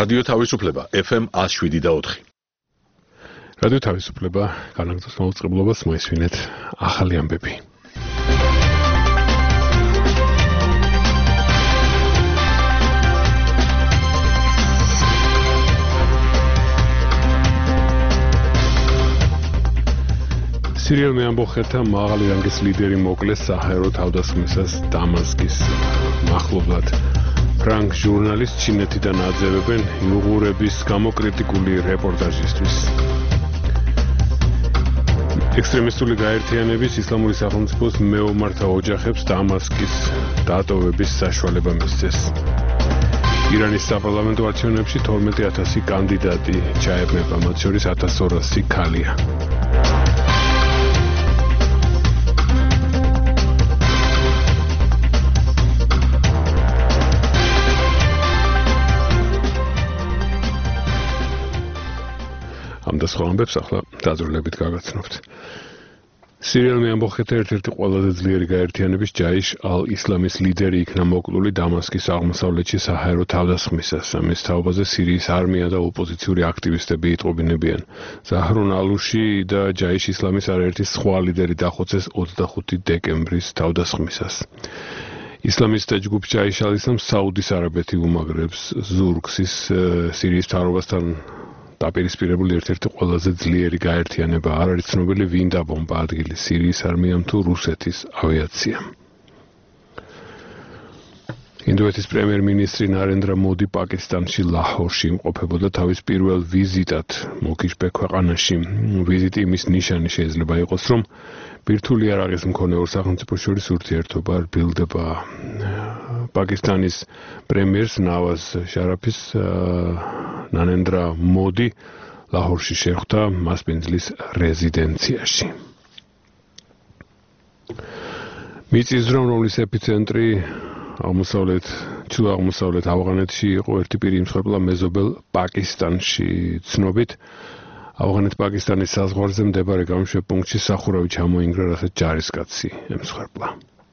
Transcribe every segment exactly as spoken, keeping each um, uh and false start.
რადიო თავისუფლება ეფ ემ one oh seven და four. რადიო თავისუფლება განაგრძობს მაუწყებლობას მოისმინეთ ახალი ამბები. სირიელმე ამბოხეთა მაღალი რანგის ლიდერი მოკლეს საჰაერო თავდასხმისას დამასკის მახლობლად. ფრანგ ჟურნალისტ ჩინეთიდან აძევებენ იუღურების გამო კრიტიკული რეპორტაჟისთვის. ექსტრემისტული გაერთიანების ისლამური სახელმწიფოს მეომართა ოჯახებს დამასკის დატოვების საშუალება მისცეს. ირანის საპარლამენტო არჩევნებში თორმეტი ათასი კანდიდატი ჩაებნება, მათ შორის ათას ორასი ქალია. ამ და სხვა ამბებს ახლა დაზრდებით გაგაცნობთ. სირიელმე ამბოხეთა ერთ-ერთი ყველაზე ძლიერი გაერთიანების ჯაიშ ალ-ისლამის ლიდერი იქნა მოკლული დამასკის აღმოსავლეთში საჰაერო თავდასხმისას. ამის თაობაზე სირიის არმია და ოპოზიციური აქტივისტები იტყობინებიან. ზაჰრონ ალუში და ჯაიშ ისლამის არაერთი სხვა ლიდერი დახოცეს ოცდახუთი დეკემბრის თავდასხმისას. ისლამისტთა ჯგუფ ჯაიშ ალ-ისლამს საუდის არაბეთი უმაგრებს ზურგს ის სირიის მთავრობასთან დაპირისპირებული ერთ-ერთი ყველაზე ძლიერი გაერთიანება. არ არის ცნობილი ვინ დაბომბა ადგილი, სირიის არმიამ თუ რუსეთის ავიაციამ. ინდოეთის პრემიერ-მინისტრი ნარენდრა მოდი პაკისტანში ლაჰორში იმყოფებოდა თავის პირველ ვიზიტად მოკიშბე ქვეყანაში. ვიზიტი იმის ნიშანი შეიძლება იყოს, რომ ბირთვული იარაღის მქონე ორ სახელმწიფოს შორის ურთიერთობა რბილდება. პაკისტანის პრემიერს ნავაზ შარაფის ნარენდრა მოდი ლაჰორში შეხვდა მასპინძლის რეზიდენციაში. მიწისძვრა, რომლის ეპიცენტრი აღმოსავლეთ ჩრდილო-აღმოსავლეთ ავღანეთში იყო, ერთი პირი იმსხვერპლა მეზობელ პაკისტანში. ცნობით, ავღანეთ-პაკისტანის საზღვარზე მდებარე გამოშვებ პუნქტში სახურავი ჩამოინგრა, რასაც ჯარისკაცი ემსხვერპლა.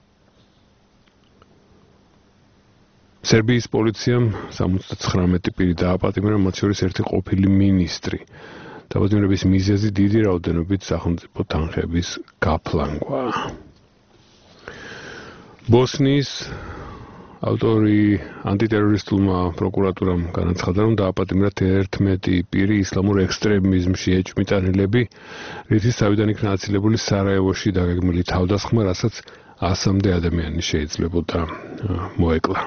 სერბიის პოლიციამ სამოცდათხრამეტი პირი დააპატიმრა, მათ შორის ერთი ყოფილი მინისტრი. დაპატიმრების მიზეზი დიდი რაოდენობით სახელმწიფო თანხების გაფლანგვა. ბოსნიის ავტორი ანტიტერორისტულმა პროკურატურამ განაცხადა, რომ დააპატიმრა თერთმეტი პირი ისლამურ ექსტრემიზმში ეჭვმიტანილები, რითიც თავიდან იქნა აცილებული სარაევოში დაგეგმილი თავდასხმა, რასაც ასამდე ადამიანი შეიძლებოდა მოეკლა.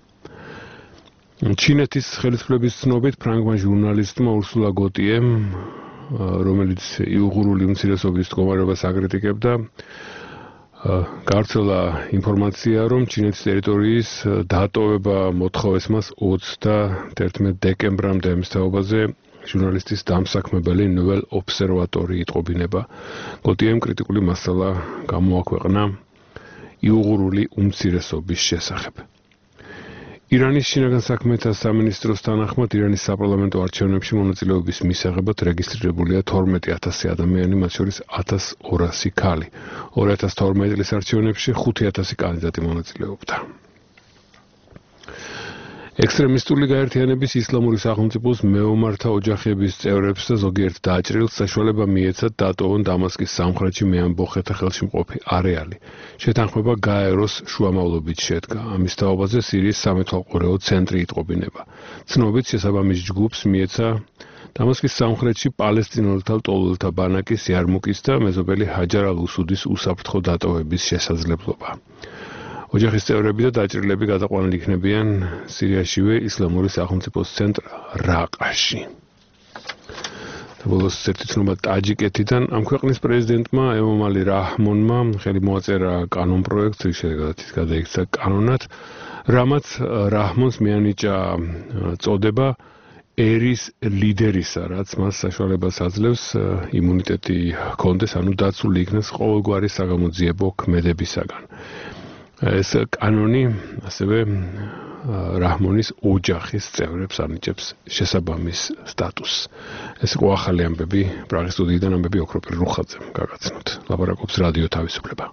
ჩინეთის ხელისუფლების ცნობით ფრანგმა ჟურნალისტმა ურსულა გოტიემ, რომელიც იუღურული უმცირესობის მდგომარეობას აკრიტიკებდა, გავრცელა ინფორმაცია, რომ ჩინეთის ტერიტორიის დატოვება მოთხოვეს მას ოცდაერთმეტი დეკემბრამდე. ამის თაობაზე ჟურნალისტის დამსაქმებელი ნოველ ობსერვატორი იტყობინება. გოტიემ კრიტიკული მასალა გამოაქვეყნა იუღურული უმცირესობის შესახებ. ირანის შინაგან საქმეთა სამინისტროს თანახმად, ირანის საპარლამენტო არჩევნებში მონაწილეობის მისაღებად რეგისტრირებულია თორმეტი ათასი ადამიანი, მათ შორის ათას ორასი ქალი. ორი ათას თორმეტი წლის არჩევნებში ხუთი ათასი კანდიდატი მონაწილეობდა. ექსტრემისტული გაერთიანების ისლამური სახელმწიფოს მეომართა ოჯახების წევრებს და ზოგიერთ დაჭრილს საშუალება მიეცათ დატოვონ დამასკის სამხრეთში მეამბოხეთა ხელში მყოფი არეალი. შეთანხმება გაეროს შუამავლობით შედგა. ამის თაობაზე სირიის სამეთვალყურეო ცენტრი იტყობინება. ცნობით, შესაბამის ჯგუფს მიეცა დამასკის სამხრეთში პალესტინელთა ლტოლვილთა ბანაკის იარმუკის და მეზობელი ჰაჯარ ალ-უსუდის უსაფრთხო დატოვების შესაძლებლობა. ოჯახის წევრები და დაჭრილები გადაყვანილ იქნებიან სირიაშივე ისლამური სახელმწიფოს ცენტრ რაყაში. ბოლოს ერთი ცნობა ტაჯიკეთიდან. ამ ქვეყნის პრეზიდენტმა ემომალი რაჰმონმა ხელი მოაწერა კანონპროექტს, რის შედეგადაც ის გადაიქცა კანონად, რამაც რაჰმონს მიანიჭა წოდება ერის ლიდერისა, რაც მას საშუალებას აძლევს იმუნიტეტი ჰქონდეს, ანუ დაცული იქნეს ყოველგვარი საგამოძიებო ქმედებისაგან. ეს კანონი ასევე რაჰმონის ოჯახის წევრებს ანიჭებს შესაბამის სტატუსს. ეს იყო ახალი ამბები პრაღის სტუდიიდან, ამბები ოქროპირ რუხაძემ გაგაცნოთ. ლაპარაკობს რადიო თავისუფლება.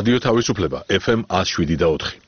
რადიო თავისუფლება ეფ ემ one oh seven და four.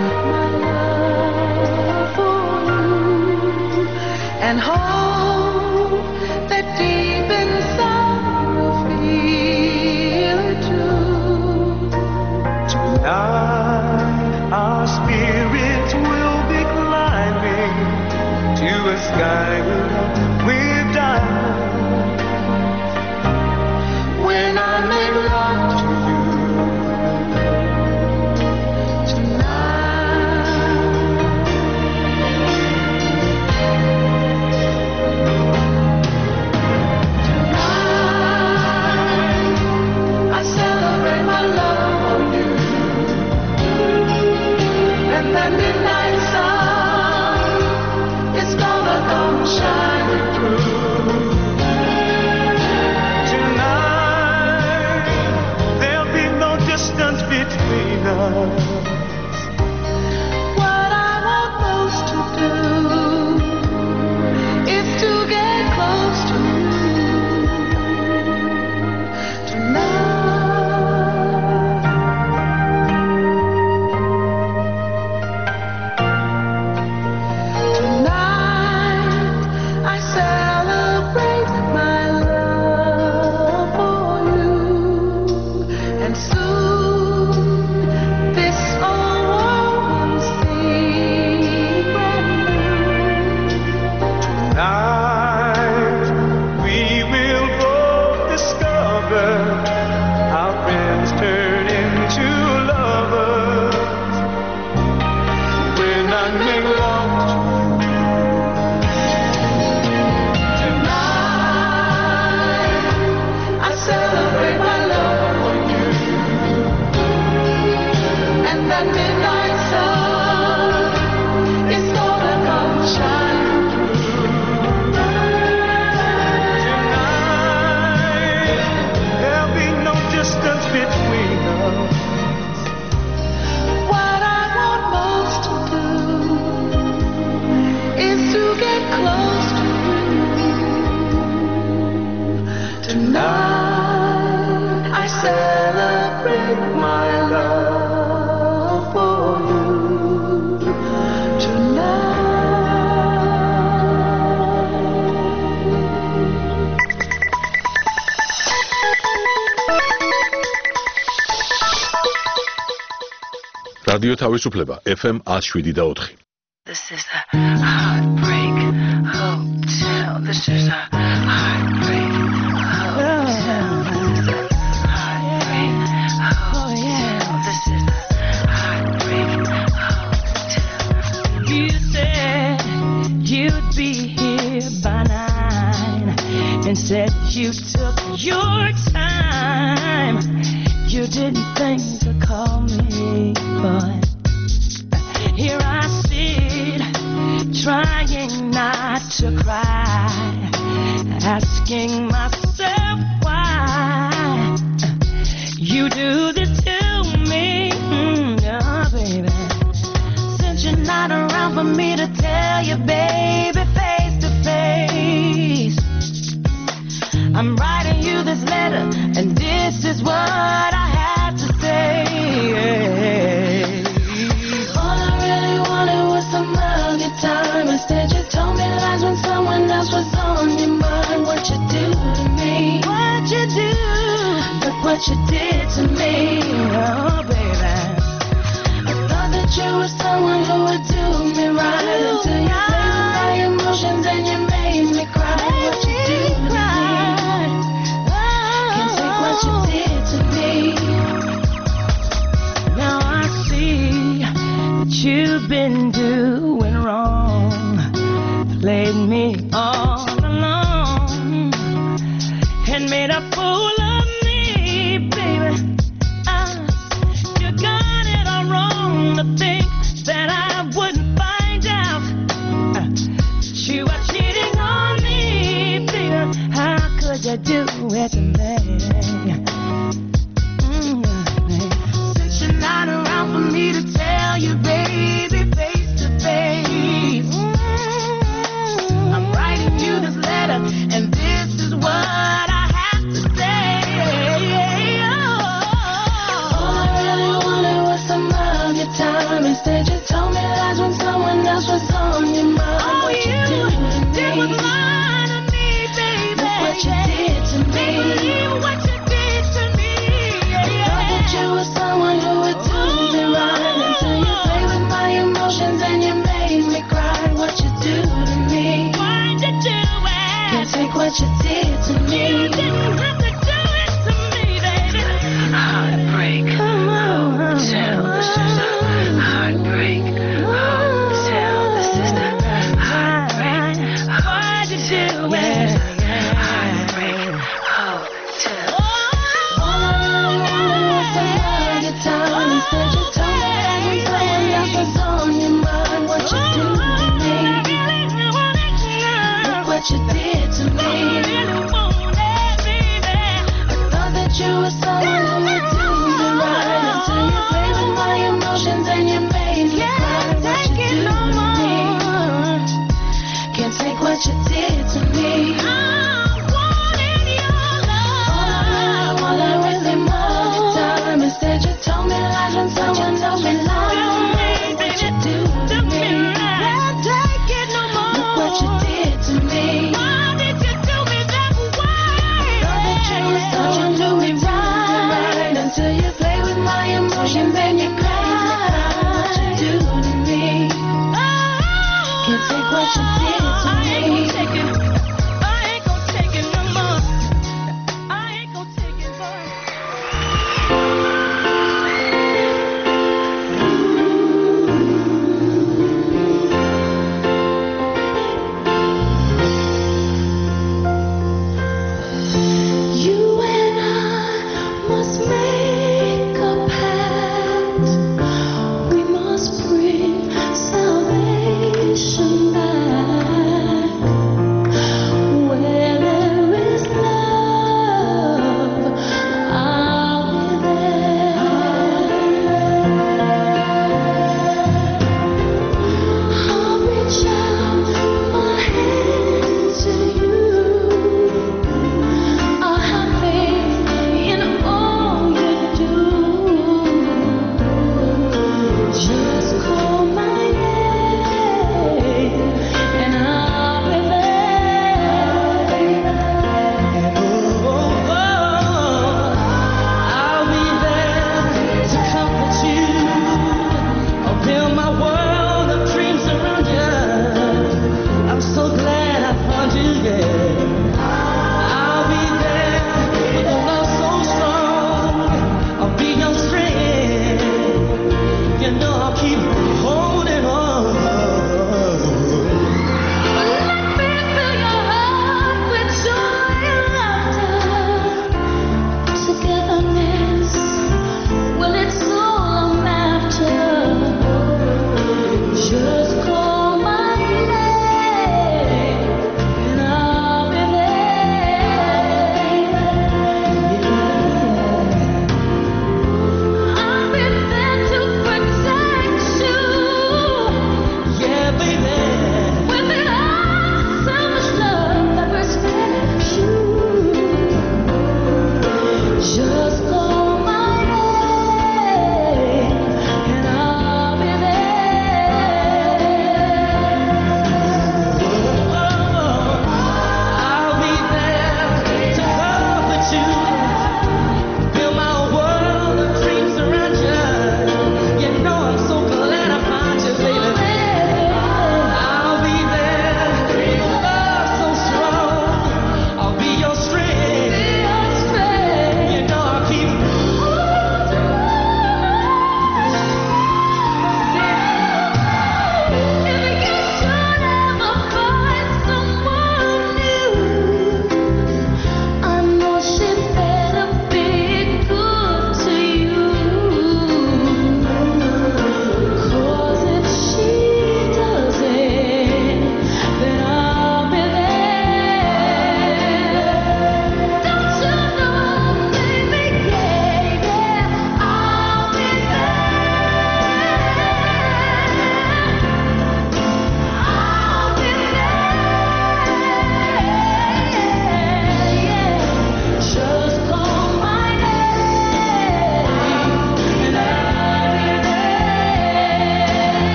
And hold რადიო თავისუფლება F M one oh seven point four. This is a heartbreak hotel. This is a heartbreak hotel. Heartbreak hotel. This is a heartbreak hotel. You said you'd be here by nine, and said you took your time. You didn't think to call me, but here I sit, trying not to cry, asking myself why you do this to me, mm, oh, baby. Since you're not around for me to tell you, baby, face to face, I'm writing you this letter, and this is what I have to say. All I really wanted was some of your time. Instead, you told me lies when someone else was on your mind. What you do to me? What you do? Look what you did to me, oh baby. I thought that you were someone who would do me right, until you played with my emotions and you made me cry. What you do to me? Can't take what you did to me. Now I see that you've been doing wrong, played me all along, and made a fool of me, baby. Uh, you got it all wrong to think that I wouldn't find out uh, that you are cheating on me, baby. How could you do it to me? Mm, since you're not around for me to tell you, baby, face to face, mm, I'm writing you this letter, and this is what I have to say. Oh, all I really wanted was some of your time. Instead, you told me lies when someone else was on your mind. Oh, what you, you did was lie to me, baby. Look what you did to me. What you did to me. I thought that you were someone who would do me right, until you played with my emotions and you made me cry. What you do to me? Why'd you do it? Can't take what you did to me. You didn't have to do it to me, baby. Heartbreak hotel. This is a heartbreak hotel. This is the heartbreak hotel. Why'd you do it? Heartbreak hotel. All I really wanted was some of your time. Instead, you told me that when someone else was on your mind. What you do to me? Look what you did to me. I thought that you were someone who would do me right.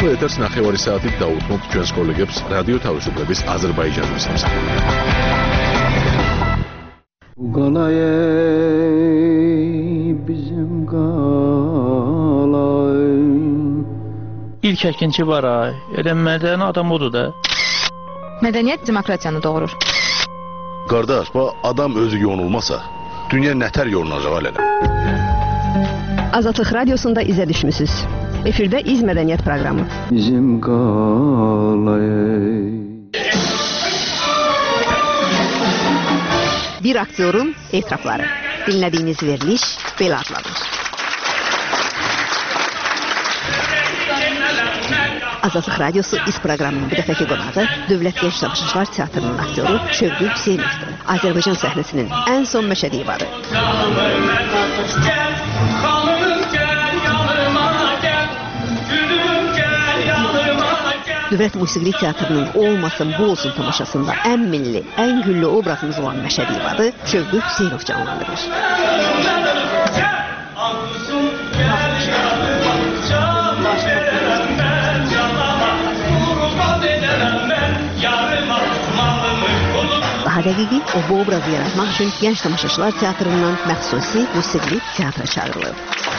ახლა ეთერს ნახევარი საათით დაუთმობთ ჩვენს კოლეგებს რადიო თავისუფლების აზერბაიჯანის სამსახურში. İlk əkinçi var ay. Elə mədəni adam odur da. Mədəniyyət demokratiyanı doğurur. Qardaş, bu adam özü yonulmasa, dünya nətər yonulacaq hələ? Azadlıq Radiosunda izə düşmüsünüz. Efirdə İz Mədəniyyət proqramı. Bizim qalayı. Bir aktyorun etirafları. Dinlədiyiniz veriliş belə adlanır. Azadlıq Radiosu İz proqramının bu dəfəki qonağı Dövlət Genç Tamaşaçılar Teatrının aktyoru Şövqü Hüseynovdur. Azərbaycan səhnəsinin ən son məşədi ifadə. Dövlət Musiqili Teatrının olmasın bu olsun tamaşasında ən milli, ən güllü obrazımız olan məşədi ifadə Şövqü Hüseynov canlandırır. Daha dəqiqi, o bu obrazı yaratmaq üçün Gənc Tamaşaçılar Teatrından məxsusi musiqili teatra çağırılır.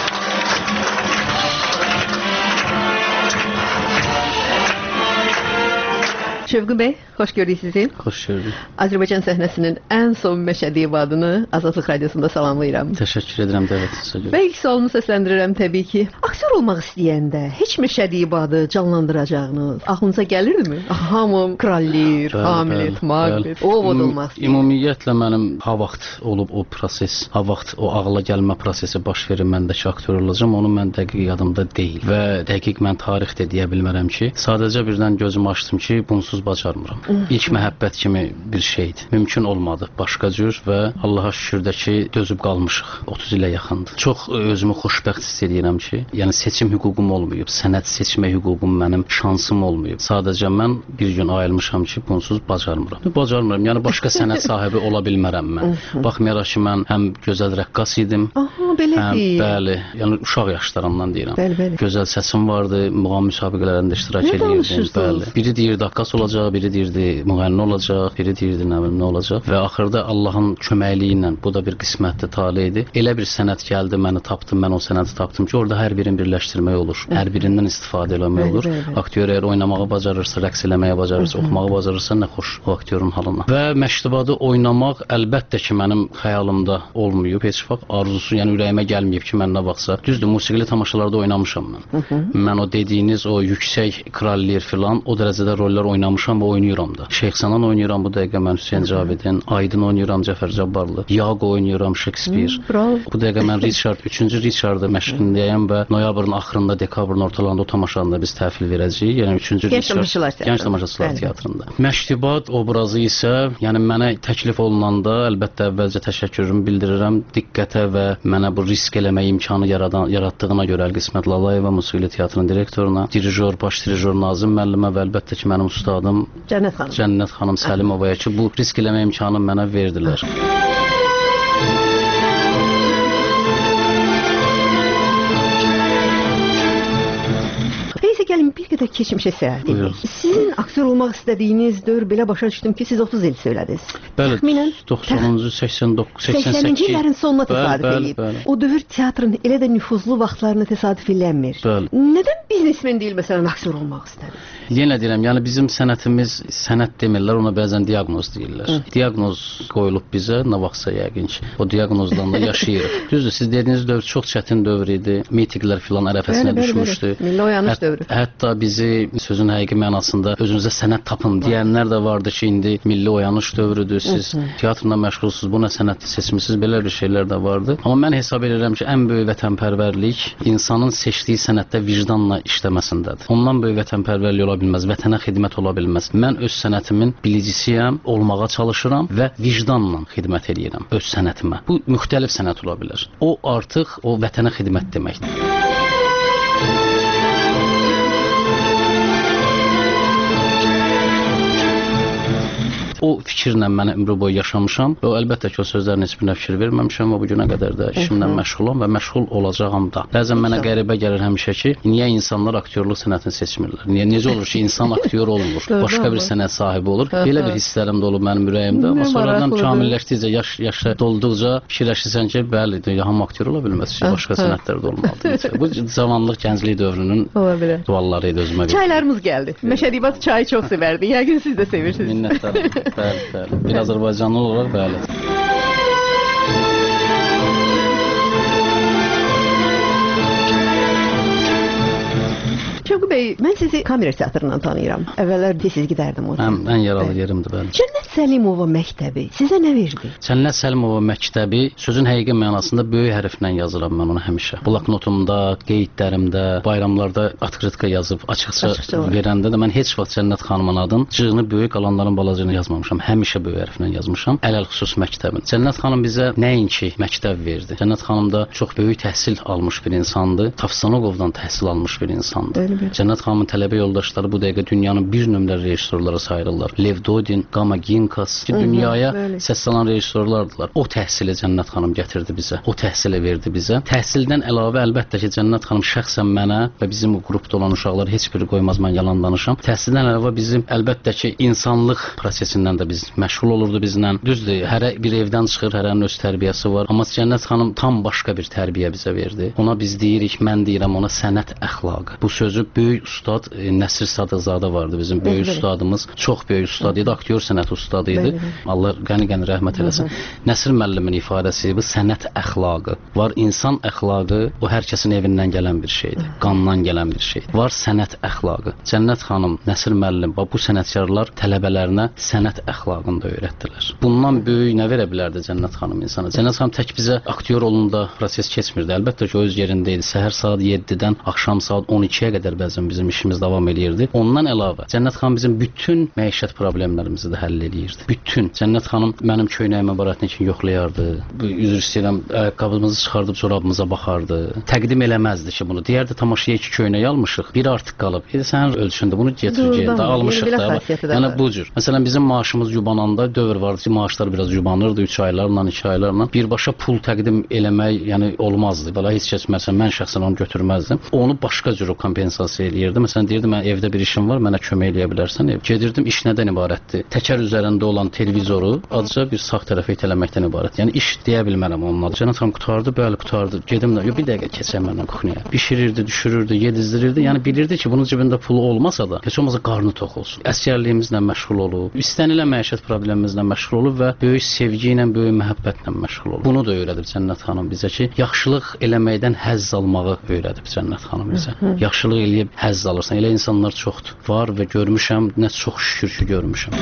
Şövqü bəy, xoş gördük sizi. Xoş gördük. Azərbaycan səhnəsinin ən son məşədi ibadını Azadlıq Radiosunda salamlayıram. Təşəkkür edirəm dəvətinizə görə. Və ilk sualımı səsləndirirəm təbii ki. Aktyor olmaq istəyəndə heç məşədi ibadı canlandıracağınız ağlınıza gəlirdimi? Hamı Krallir, Hamlet, Macbeth, o vod olmaq istəyir. Ümumiyyətlə mənim ha vaxt olub o proses, ha vaxt o ağla gəlmə prosesi baş verir məndəki aktyor olacağam, onu mən dəqiq yadımda deyil. Və dəqiq mən tarix də deyə bilmərəm ki, sadəcə birdən gözümü açdım ki, bunsuz bacarmıram. İlk məhəbbət kimi bir şeydir. Mümkün olmadı başqa cür və Allaha şükür də ki, dözüb qalmışıq. otuz ilə yaxındır. Çox özümü xoşbəxt hiss edirəm ki, yəni seçim hüququm olmayıb, sənət seçmə hüququm mənim şansım olmayıb. Sadəcə mən bir gün ayılmışam ki, bunsuz bacarmıram. Bacarmıram, yəni başqa sənət sahibi ola bilmərəm mən. Baxmayaraq ki, mən həm gözəl rəqqas idim, Aha, belədir. həm bəli, yəni uşaq yaşlarımdan deyirəm. Bəli, bəli. Gözəl səsim vardı, muğam müsabiqələrində iştirak Nə edirdim, danışırsınız? bəli. Biri deyirdi rəqqas olacaq, biri deyirdi müğənni olacaq, biri deyirdi nə bilim nə olacaq və axırda Allahın köməkliyi ilə bu da bir qismətli tale idi. Elə bir sənət gəldi, məni tapdım, mən o sənəti tapdım ki, orada hər birini birləşdirmək olur. Hər birindən istifadə etmək olur. Aktyor əgər oynamağı bacarırsa, rəqs eləməyə bacarırsa, oxumağı bacarırsa nə xoş o aktyorun halına. Və məştubadı oynamaq əlbəttə ki, mənim xəyalımda olmayıb, heç vaxt arzusu, yəni ürəyimə gəlməyib ki, mən nə vaxtsa. Düzdür, musiqili tamaşalarda oynamışam mən. Mən o dediyiniz o yüksək Krallir filan o dərəcədə rollar oynamışam və oynayıram da. Şeyx Sənan oynayıram bu dəqiqə mən Hüseyn Cavidin, Aydın oynayıram Cəfər Cabbarlı, Yago oynayıram Shakespeare. Bravo. Bu dəqiqə mən Richard, üçüncü Richard'ı məşqindəyəm və noyabrın axırında, dekabrın ortalarında o tamaşanında biz təhvil verəcəyik. Yəni üçüncü Gənc Richard Tamaşaçılar Teatrı. Gənc Tamaşaçılar Teatrında. Məştubat obrazı isə, yəni mənə təklif olunanda əlbəttə əvvəlcə təşəkkürümü bildirirəm diqqətə və mənə bu risk eləmə imkanı yaradan yaratdığına görə Əlqismət Lalayeva Musiqili Teatrının direktoruna, dirijor, baş dirijor Nazim müəllimə və əlbəttə ki, mənim ustadım Cənnət xanım. Cənnət xanım Səlimovaya ki, bu risk eləmə imkanı mənə verdilər. Neyse gəlin bir qədər keçmişə səyahət edək. Sizin aktyor olmaq istədiyiniz dövr belə başa düşdüm ki, siz otuz il söylədiniz. Bəli, Təxminən doxsanıncı, səksən doqquz, səksən səkkiz. səksəninci illərin sonuna Bəli, təsadüf bəli, edib. bəli. O dövr teatrın elə də nüfuzlu vaxtlarına təsadüf eləmir. Bəli. Nədən biznesmen deyil məsələn aktyor olmaq istədi? Yenə deyirəm, yəni bizim sənətimiz sənət demirlər, ona bəzən diaqnoz deyirlər. Hı. Diaqnoz qoyulub bizə, nə vaxtsa yəqin ki, o diaqnozdan da yaşayırıq. Düzdür, siz dediyiniz dövr çox çətin dövr idi. Mitinqlər filan ərəfəsinə düşmüşdü. Milli oyanış Hət, dövrü. Hətta bizi sözün həqiqi mənasında özünüzə sənət tapın deyənlər də vardı ki, indi milli oyanış dövrüdür. Siz teatrla məşğulsuz, bu nə sənətli seçmisiniz, belə bir şeylər də vardı. Amma mən hesab edirəm ki, ən böyük vətənpərvərlik insanın seçdiyi sənətdə vicdanla işləməsindədir. Ondan böyük vətənpərvərlik ola bilməz, vətənə xidmət ola bilməz. Mən öz sənətimin bilicisiyəm, olmağa çalışıram və vicdanla xidmət edirəm öz sənətimə. Bu müxtəlif sənət ola bilər. O artıq o vətənə xidmət deməkdir. O fikirlə mən ömrü boyu yaşamışam. Və əlbəttə ki, o sözlərin heç birinə fikir verməmişəm və bu günə qədər də işimlə məşğulam və məşğul olacağam da. Bəzən mənə qəribə gəlir həmişə ki, niyə insanlar aktyorluq sənətini seçmirlər? Niyə necə olur ki, insan aktyor olmur, başqa bir sənət sahibi olur? Belə bir hisslərim də olub mənim ürəyimdə. Amma sonradan kamilləşdikcə, yaş yaşa dolduqca fikirləşirsən ki, bəli, hamı aktyor ola bilməz ki, başqa sənətlər də olmalıdır. Bu cavanlıq, gənclik dövrünün duaları idi özümə. Çaylarımız gəldi. Məşədibat çayı çox sevərdi. Yəqin siz də sevirsiniz. Minnətdaram. Bəli, bəli. Bir Azərbaycanlı olaraq bəli. Şəvqi bəy, mən sizi kamera teatrından tanıyıram. Əvvəllər tez-tez gedərdim orada. Həm ən yaralı yerimdir, bəli. Cənnət Səlimova məktəbi sizə nə verdi? Cənnət Səlimova məktəbi sözün həqiqi mənasında böyük hərflə yazıram mən onu həmişə. Bloknotumda, qeydlərimdə, bayramlarda atkritka yazıb açıqca verəndə də mən heç vaxt Cənnət xanımın adını cığını böyük qalanların balacığını yazmamışam. Həmişə böyük hərflə yazmışam. Ələlxüsus məktəbin. Cənnət xanım bizə nəinki məktəb verdi. Cənnət xanım da çox böyük təhsil almış bir insandı. Tavstanoqovdan təhsil almış bir insandı. Cənnət xanımın tələbə yoldaşları bu dəqiqə dünyanın bir nömrəli rejissorlara sayılırlar. Lev Dodin, Gama Ginkas ki, dünyaya səs salan rejissorlardılar. O təhsili Cənnət xanım gətirdi bizə. O təhsili verdi bizə. Təhsildən əlavə əlbəttə ki, Cənnət xanım şəxsən mənə və bizim qrupda olan uşaqlar heç biri qoymaz mən yalan danışam. Təhsildən əlavə bizim əlbəttə ki, insanlıq prosesindən də biz məşğul olurdu bizlə. Düzdür, hərə bir evdən çıxır, hərənin öz tərbiyəsi var. Amma Cənnət xanım tam başqa bir tərbiyə bizə verdi. Ona biz deyirik, mən deyirəm ona sənət əxlaqı. Bu sözü böyük ustad e, Nəsir Sadıqzadə vardı bizim böyük Bəli. ustadımız. Çox böyük ustad idi, aktyor sənət ustadı idi. Bəli. Allah qəni-qəni rəhmət eləsin. Nəsir müəllimin ifadəsi bu sənət əxlaqı. Var insan əxlaqı, o hər kəsin evindən gələn bir şeydir. Qandan gələn bir şeydir. Var sənət əxlaqı. Cənnət xanım, Nəsir müəllim bu sənətkarlar tələbələrinə sənət əxlaqını da öyrətdilər. Bundan böyük nə verə bilərdi Cənnət xanım insana? Cənnət xanım tək bizə aktyor olunda proses keçmirdi. Əlbəttə ki, o öz yerində idi. Səhər saat yeddidən axşam saat on ikiyə qədər bəzən bizim işimiz davam edirdi. Ondan əlavə Cənnət xanım bizim bütün məişət problemlərimizi də həll edirdi. Bütün. Cənnət xanım mənim köynəyimə baratını üçün yoxlayardı. Bu üzr istəyirəm, ayaqqabımızı çıxardıb corabımıza baxardı. Təqdim eləməzdi ki, bunu. Deyərdi tamaşaya iki köynək almışıq, biri artıq qalıb. Dedi sənin ölçündə bunu gətir gəl də almışıq da. Yəni bu cür. Məsələn bizim maaşımız yubananda dövr vardı ki, maaşlar biraz yubanırdı üç aylarla, iki aylarla. Birbaşa pul təqdim eləmək, yəni olmazdı. Belə heç kəs məsələn mən şəxsən onu götürməzdim. Onu başqa cür o kompensasiya eləyirdi. Məsələn deyirdi mən evdə bir işim var, mənə kömək eləyə bilərsən. Ev. Gedirdim iş nədən ibarətdir? Təkər üzərində olan televizoru azca bir sağ tərəfə itələməkdən ibarət. Yəni iş deyə bilmərəm onunla. Cənnət xanım qutardı, bəli qutardı. Gedim də, yox bir dəqiqə keçəm məndən kuxnyaya. Bişirirdi, düşürürdü, yedizdirirdi. Yəni bilirdi ki, bunun cibində pulu olmasa da, heç olmasa qarnı tox olsun. Əsgərliyimizlə məşğul olub, istənilən məişət problemimizlə məşğul olub və böyük sevgi ilə, böyük məhəbbətlə məşğul olub. Bunu da öyrədib Cənnət xanım bizə ki, yaxşılıq eləməkdən həzz almağı öyrədib Cənnət xanım bizə. Yaxşılıq eləyib həzz alırsan. Elə insanlar çoxdur. Var və görmüşəm, nə çox şükür ki, görmüşəm.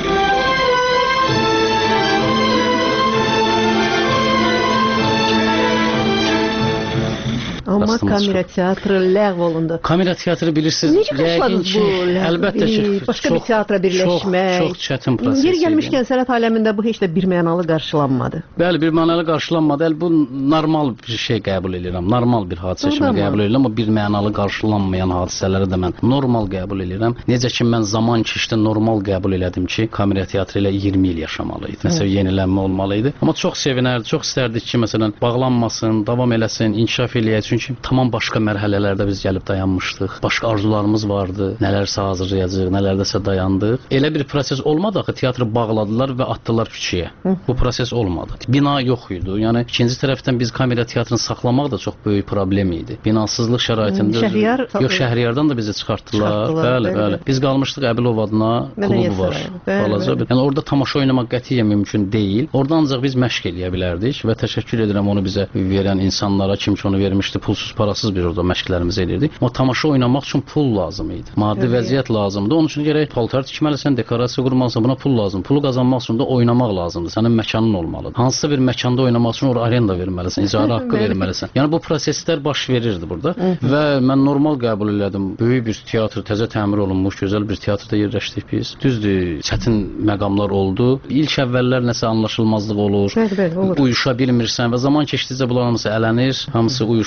Amma kamera teatrı ləğv olundu. Kamera teatrı bilirsiniz, necə başladınız bu ləğv? Əlbəttə ki, başqa çox, bir teatra birləşmək. Çox, çox çətin proses. Yer gəlmişkən sənət aləmində bu heç də bir mənalı qarşılanmadı. Bəli, bir mənalı qarşılanmadı. Əl bu normal bir şey qəbul edirəm. Normal bir hadisə kimi qəbul edirəm, amma bir mənalı qarşılanmayan hadisələri də mən normal qəbul edirəm. Necə ki mən zaman keçdi normal qəbul elədim ki, kamera teatrı ilə iyirmi il yaşamalı idi. Məsələn, yenilənmə olmalı idi. Amma çox sevinərdi, çox istərdik ki, məsələn, bağlanmasın, davam eləsin, inkişaf eləyəcək. Çünki tamam başqa mərhələlərdə biz gəlib dayanmışdıq. Başqa arzularımız vardı. Nələrsə hazırlayacağıq, nələrdəsə dayandıq. Elə bir proses olmadı axı, teatrı bağladılar və atdılar küçəyə. Bu proses olmadı. Bina yox idi. Yəni ikinci tərəfdən biz kamera teatrını saxlamaq da çox böyük problem idi. Binasızlıq şəraitində Şəhriyar yox, Şəhriyardan da bizi çıxartdılar. Bəli, bəli. Biz qalmışdıq Əbilov adına klubu var. Balaca bir. Yəni orada tamaşa oynamaq qətiyyən mümkün deyil. Orada ancaq biz məşq eləyə bilərdik və təşəkkür edirəm onu bizə verən insanlara, kim ki onu vermişdi, pulsuz parasız bir orada məşqlərimizi edirdik. Amma tamaşa oynamaq üçün pul lazım idi. Maddi evet. vəziyyət lazımdı. Onun üçün gərək paltar tikməlisən, dekorasiya qurmalısan, buna pul lazım. Pulu qazanmaq üçün də oynamaq lazımdır. Sənin məkanın olmalıdır. Hansısa bir məkanda oynamaq üçün oraya arenda verməlisən, icarə haqqı verməlisən. Yəni bu proseslər baş verirdi burada və mən normal qəbul elədim. Böyük bir teatr, təzə təmir olunmuş, gözəl bir teatrda yerləşdik biz. Düzdür, çətin məqamlar oldu. İlk əvvəllər nəsə anlaşılmazlıq olur. Bəli, bəli, olur. Uyuşa bilmirsən və zaman keçdikcə bunlar hamısı ələnir, hamısı uyuşur bir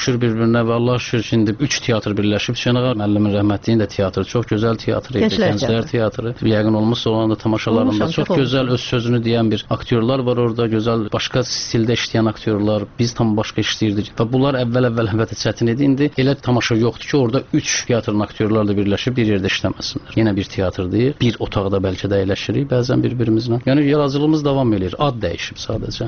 bir-birinə və Allah şükür ki, indi üç teatr birləşib. Hüseyn ağa müəllimin rəhmətliyinin də teatrı çox gözəl teatr idi. Gənclər Gənclər teatrı. Yəqin olmuşsa onun da tamaşalarında Olmuşam, çox çox gözəl öz sözünü deyən bir aktyorlar var orada, gözəl başqa stildə işləyən aktyorlar. Biz tam başqa işləyirdik. Və bunlar əvvəl-əvvəl əlbəttə çətin idi. İndi elə tamaşa yoxdur ki, orada üç teatrın aktyorları da birləşib bir yerdə işləməsinlər. Yenə bir teatrdır. Bir otaqda bəlkə də əyləşirik bəzən bir-birimizlə. Yəni yaradıcılığımız davam edir. Ad dəyişib sadəcə.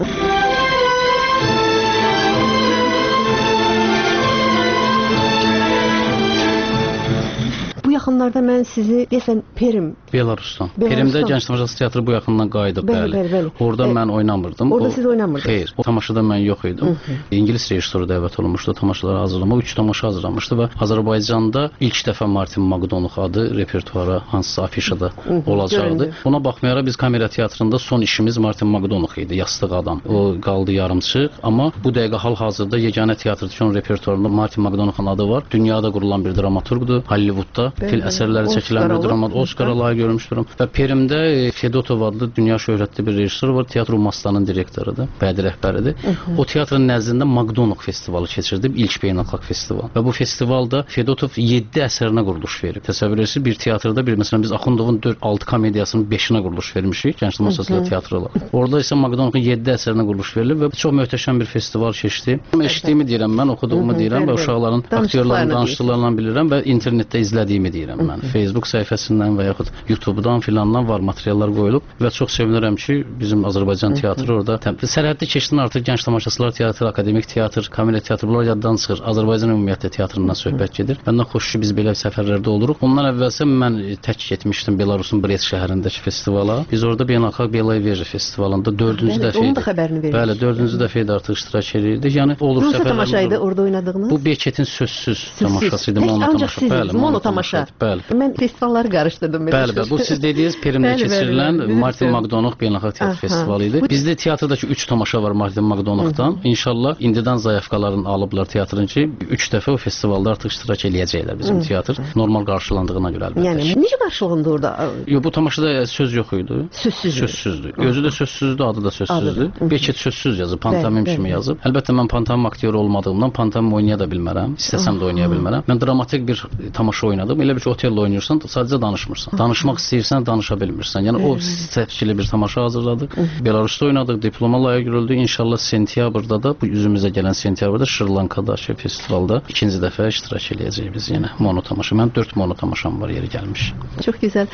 Bu yaxınlarda mən sizi deyəsən Perim Belarusdan. Belarusdan. Perimdə Gənc Tamaşaçılar Teatrı bu yaxından qayıdıb, Bəli, bəli. bəli, bəli. Orada E, mən oynamırdım. Orada O- siz oynamırdınız. Xeyr, o tamaşada mən yox idim. İngilis rejissoru dəvət olunmuşdu tamaşaları hazırlamağa. Üç tamaşa hazırlanmışdı və Azərbaycanda ilk dəfə Martin Maqdonux adı repertuara hansısa afişada olacaqdı. göründü. Ona baxmayaraq biz kamera teatrında son işimiz Martin Maqdonux idi, Yastıq adam. O qaldı yarımçıq, amma bu dəqiqə hal-hazırda yeganə teatr üçün repertuarında Martin Maqdonuxun adı var. Dünyada qurulan bir dramaturqdur. Hollywoodda fil əsərləri çəkilən bir dramat, Oskara layiq görmüşdür. Və Perimdə e, Fedotov adlı dünya şöhrətli bir rejissor var. Teatr Mastanın direktorudur, bədi rəhbəridir. O teatrın nəzdində Maqdonux festivalı keçirdi, ilk beynəlxalq festival. Və bu festivalda Fedotov yeddi əsərinə quruluş verib. Təsəvvür edirsiniz, bir teatrda bir məsələn biz Axundovun dörd altı komediyasının beşinə quruluş vermişik, Gənc Tamaşaçılar Teatrı ilə. Orada isə Maqdonuxun yeddi əsərinə quruluş verilib və çox möhtəşəm bir festival keçdi. Eşitdiyimi deyirəm mən, oxuduğumu deyirəm və uşaqların, aktyorların danışdıqlarını bilirəm və internetdə izlədiyimi deyirəm mən. Facebook səhifəsindən və yaxud YouTube-dan filandan var materiallar qoyulub və çox sevinirəm ki, bizim Azərbaycan teatrı orada sərhəddi keçdin artıq Gənc Tamaşaçılar Teatrı, akademik teatr, komediya teatrı bunlar yaddan çıxır. Azərbaycan ümumiyyətlə teatrından söhbət gedir. Məndən xoş ki, biz belə səfərlərdə oluruq. Ondan əvvəlsə mən tək getmişdim Belarusun Brest şəhərindəki festivala. Biz orada beynəlxalq Belayveji festivalında dördüncü dəfə Onun idi. da xəbərini verdik. Bəli, dördüncü dəfə idi artıq iştirak edirdik. Yəni olur Hansı səfərlərimiz. tamaşa idi olur. orada oynadığınız? Bu Beketin sözsüz tamaşası idi, Tək mono ancaq tamaşa. siz, Bəli, mono tamaşa. Bəli. Mən festivalları qarışdırdım. Bəli, bəli. Bu siz dediyiniz Perimdə Bəli, bəli, keçirilən bəli. Martin Maqdonux beynəlxalq teatr Aha. festivalı idi. Bizdə teatrdakı üç tamaşa var Martin Maqdonuxdan. İnşallah indidən zayafqalarını alıblar teatrın ki, üç dəfə o festivalda artıq iştirak eləyəcəklər bizim teatr. Normal qarşılandığına görə əlbəttə. Yəni necə qarşılığında orada? Yo, bu tamaşada söz yox idi. Sözsüz. Sözsüzdür. Özü də sözsüzdür, adı da sözsüzdür. Adı. Beket sözsüz yazıb, pantomim Bəli, kimi bəli. yazıb. Əlbəttə mən pantomim aktyoru olmadığımdan pantomim oynaya da bilmərəm. İstəsəm də oynaya bilmərəm. Mən dramatik bir tamaşa oynadım. Elə bir ki, oteldə oynayırsan, sadəcə danışmırsan. Danışmaq istəyirsən, danışa bilmirsən. Yəni o səpkili bir tamaşa hazırladıq. Belarusda oynadıq, diploma layiq görüldü. İnşallah sentyabrda da bu üzümüzə gələn sentyabrda Şri-Lankadakı festivalda ikinci dəfə iştirak eləyəcəyik biz yenə mono tamaşa. Mən dörd mono tamaşam var yeri gəlmiş. Çox gözəl.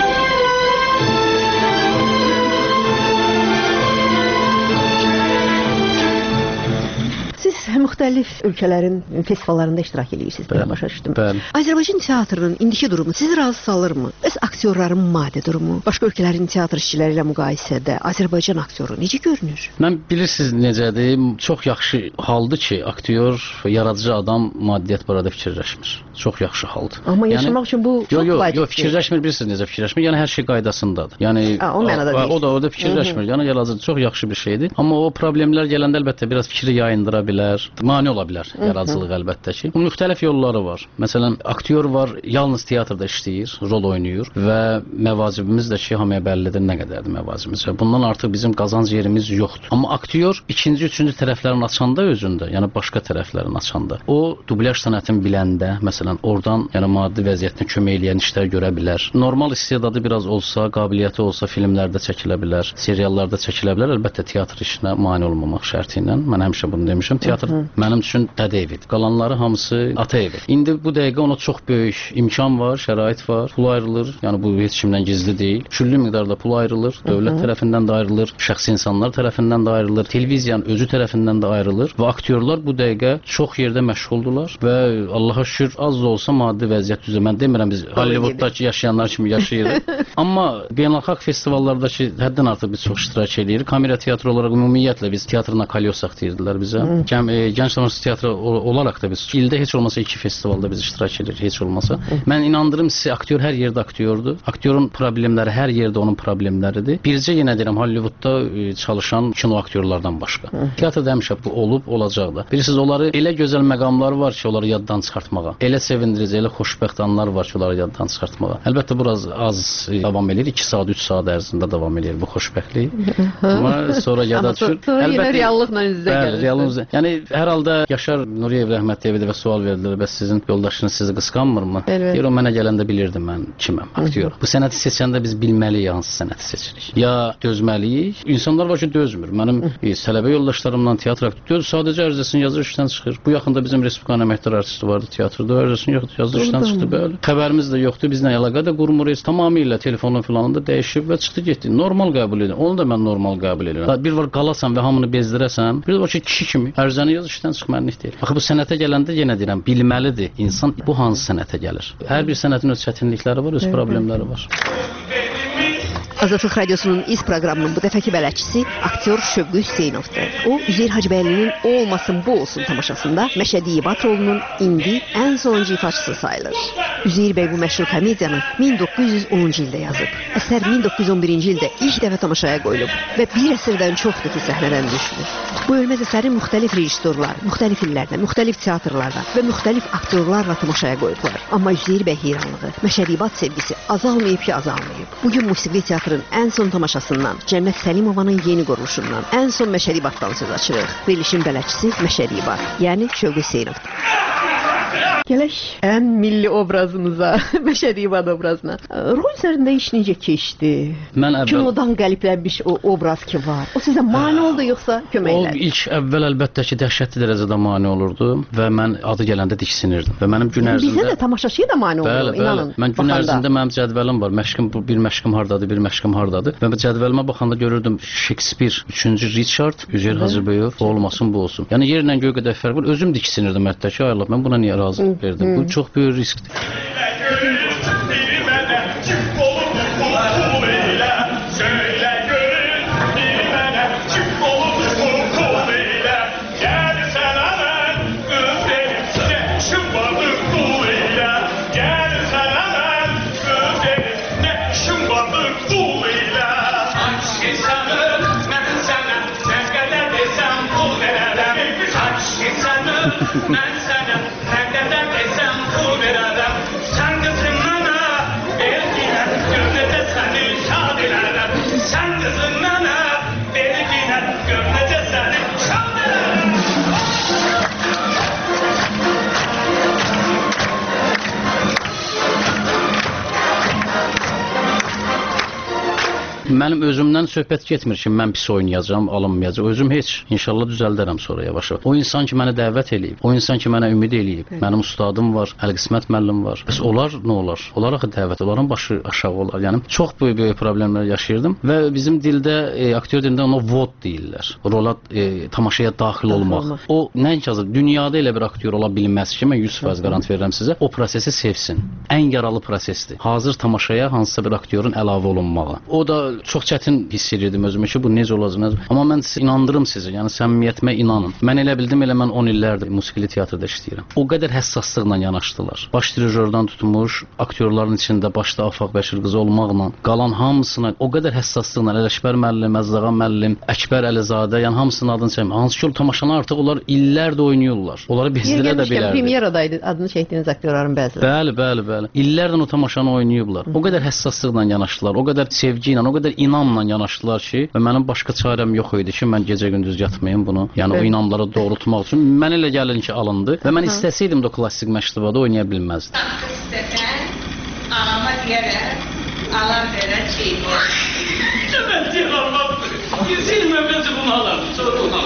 Siz müxtəlif ölkələrin festivallarında iştirak edirsiniz, belə başa düşdüm. Bəli. Azərbaycan teatrının indiki durumu sizi razı salırmı? Bəs aktyorların maddi durumu, başqa ölkələrin teatr işçiləri ilə müqayisədə Azərbaycan aktyoru necə görünür? Mən bilirsiniz necədir? Çox yaxşı haldır ki, aktyor və yaradıcı adam maddiyyat barədə fikirləşmir. Çox yaxşı haldır. Amma yaşamaq üçün bu çox Yox, yox, vacibdir. yox, fikirləşmir, bilirsiniz necə fikirləşmir? Yəni hər şey qaydasındadır. Yəni Ha, o mənada o, o deyirsən. da orada fikirləşmir. Yəni yaradıcı çox yaxşı bir şeydir. Amma o problemlər gələndə əlbəttə biraz fikri yayındıra bilər, mane ola bilər yaradıcılıq əlbəttə ki. Bunun müxtəlif yolları var. Məsələn, aktyor var, yalnız teatrda işləyir, rol oynayır və məvacibimiz də ki, hamıya bəllidir nə qədərdir məvacibimiz. Və bundan artıq bizim qazanc yerimiz yoxdur. Amma aktyor ikinci, üçüncü tərəflərini açanda özündə, yəni başqa tərəflərini açanda, o dublyaj sənətini biləndə, məsələn, oradan yəni maddi vəziyyətinə kömək eləyən işlər görə bilər. Normal istedadı biraz olsa, qabiliyyəti olsa filmlərdə çəkilə bilər, seriallarda çəkilə bilər. Əlbəttə teatr işinə mane olmamaq şərti ilə. Mən həmişə bunu demişəm. Teatr mənim üçün dədə evidir. Qalanları hamısı ata evi. İndi bu dəqiqə ona çox böyük imkan var, şərait var, pul ayrılır. Yəni bu heç kimdən gizli deyil. Küllü miqdarda pul ayrılır, dövlət tərəfindən də ayrılır, şəxsi insanlar tərəfindən də ayrılır, televiziyanın özü tərəfindən də ayrılır və aktyorlar bu dəqiqə çox yerdə məşğuldurlar və Allaha şükür az da olsa maddi vəziyyət düzə. Mən demirəm biz Hollivooddakı yaşayanlar kimi yaşayırıq. Amma beynəlxalq festivallardakı həddən artıq biz çox iştirak edirik. Kamera teatrı olaraq ümumiyyətlə biz teatrına kalyosaq deyirdilər bizə. Gəm, e, Gənc Tamaşaçılar Teatrı olaraq da biz ildə heç olmasa iki festivalda biz iştirak edirik, heç olmasa. Mən inandırım sizə, aktyor hər yerdə aktyordur. Aktyorun problemləri hər yerdə onun problemləridir. Bircə yenə deyirəm Hollywoodda e, çalışan kino aktyorlardan başqa. Teatrda həmişə bu olub, olacaq da. Bilirsiniz, onları elə gözəl məqamları var ki, onları yaddan çıxartmağa. Elə sevindirici, elə xoşbəxt anlar var ki, onları yaddan çıxartmağa. Əlbəttə biraz az e, davam edir. iki saat, üç saat ərzində davam edir bu xoşbəxtlik. Amma sonra yada düşür. Sonra yenə reallıqla üz-üzə gəlir. Bəli, reallıqla. Yəni Hər halda Yaşar Nuriyev rəhmətli və sual verdilər, bəs sizin yoldaşınız sizi qısqanmırmı? Evet. Deyir, o mənə gələndə bilirdim mən kiməm, aktyor. Bu sənəti seçəndə biz bilməliyik hansı sənəti seçirik. Ya dözməliyik. İnsanlar var ki, dözmür. Mənim e, tələbə yoldaşlarımla teatr aktör döz, sadəcə ərizəsini yazır, işdən çıxır. Bu yaxında bizim Respublikanın əməkdar artisti vardı teatrda, ərizəsini yazır, işdən çıxdı belə. Xəbərimiz də yoxdur, bizlə əlaqə də qurmuruq. Tamamilə telefonun filanı da dəyişib və çıxdı getdi. Normal qəbul edirəm. Onu da mən normal qəbul edirəm. Bir var qalasan və hamını bezdirəsən. Bir də var ki, kişi kimi ərizəni yaz, işdən çıxməlnik deyil. Axı bu sənətə gələndə yenə deyirəm, bilməlidir insan bu hansı sənətə gəlir. Hər bir sənətin öz çətinlikləri var, öz evet. problemləri var. Azadlıq Radiosunun iz proqramının bu dəfəki bələdçisi aktyor Şövqü Hüseynovdur. O, Üzeyir Hacıbəylinin O olmasın bu olsun tamaşasında Məşədi İbat rolunun indi ən sonuncu ifaçısı sayılır. Üzeyir bəy bu məşhur komediyanı min doqquz yüz onuncu ildə yazıb. Əsər min doqquz yüz on birinci ildə ilk dəfə tamaşaya qoyulub və bir əsrdən çoxdur ki, səhnədən düşmür. Bu ölməz əsəri müxtəlif rejissorlar, müxtəlif illərdə, müxtəlif teatrlarda və müxtəlif aktyorlarla tamaşaya qoyublar. Amma Üzeyir bəy heyranlığı, Məşədi İbat sevgisi azalmayıb ki, azalmayıb. Bugün musiqi teatrın ən son tamaşasından, Cənnət Səlimovanın yeni quruluşundan, ən son Məşədi İbatdan söz açırıq. Verilişin bələdçisi Məşədi İbat, yəni Şövqü Hüseynovdur. Gələk ən milli obrazımıza, Məşədi İbat obrazına. Rol üzərində iş necə keçdi? Mən əvvəl... Kinodan qəliblənmiş o obraz ki var. O sizə mane oldu yoxsa kömək elədi? O ilk əvvəl əlbəttə ki, dəhşətli dərəcədə mane olurdu və mən adı gələndə diksinirdim. Və mənim gün ərzində... Bizə də tamaşaçıya da mane oldu, bəli, inanın. Bəli, mən gün ərzində mənim cədvəlim var. Məşqim, bir məşqim hardadır, bir məşqim hardadır. Və cədvəlimə baxanda görürdüm Shakespeare, üçüncü Richard, Üzeyir Hacıbəyov, olmasın bu olsun. Yəni yerlə göy qədər fərq var. Özüm diksinirdim hətta ki, ayılıb, mən buna niyə razı verdim? Bu çox böyük riskdir. Mən sənə nə qədər desəm pul verərəm. Sən qızın mənə verginə, gönləcə səni şad elərəm. Sən qızın mənə verginə, gönləcə səni şad elərəm. Mənim özümdən söhbət getmir ki, mən pis oynayacağam, alınmayacaq. Özüm heç, inşallah düzəldərəm sonra yavaş-yavaş. O insan ki, mənə dəvət eləyib, o insan ki, mənə ümid eləyib. Mənim ustadım var, Əlqismət müəllim var. Bəs onlar nə olar? Onlar axı dəvət, onların başı aşağı olar. Yəni çox böyük böyük problemlər yaşayırdım və bizim dildə, e, aktyor dilində ona vod deyirlər. Rola, e, tamaşaya daxil olmaq. O nəinki azı, dünyada elə bir aktyor ola bilməz ki, mən yüz faiz qarant verirəm sizə. O prosesi sevsin. Ən yaralı prosesdir. Hazır tamaşaya hansısa bir aktyorun əlavə olunmağı. O da çox çətin hiss edirdim özümü ki, bu necə olacaq? Amma mən sizə inandırım sizi, yəni səmimiyyətimə inanın. Mən elə bildim, elə mən on illərdir musiqili teatrda işləyirəm. O qədər həssaslıqla yanaşdılar. Baş dirijordan tutmuş, aktyorların içində başda Afaq Bəşirqızı olmaqla, qalan hamısına o qədər həssaslıqla Ələkbər müəllim, Əzzağa müəllim, Əkbər Əlizadə, yəni hamısının adını çəkmə. Hansı ki, tamaşanı artıq onlar illərdə oynayırlar. Onları bezdirə də bilərdi. Premyeradaydı adını çəkdiyiniz aktyorların bəziləri. Bəli, bəli, bəli. İllərdən o tamaşanı oynayıblar. O qədər həssaslıqla yanaşdılar, o qədər sevgi ilə, o qədər inamla yanaşdılar ki, və mənim başqa çarəm yox idi ki, mən gecə-gündüz yatmayım bunu. Yəni evet. O inamları doğrultmaq üçün mən elə gəlin ki, alındı və mən istəsəydim də klassik məşqdə oynaya bilməzdim. İstəsən anama deyərək, alam verə çeynir. Mən deyəm, almam. Gizliyim, əvvəlcə bunu alam, sonra onu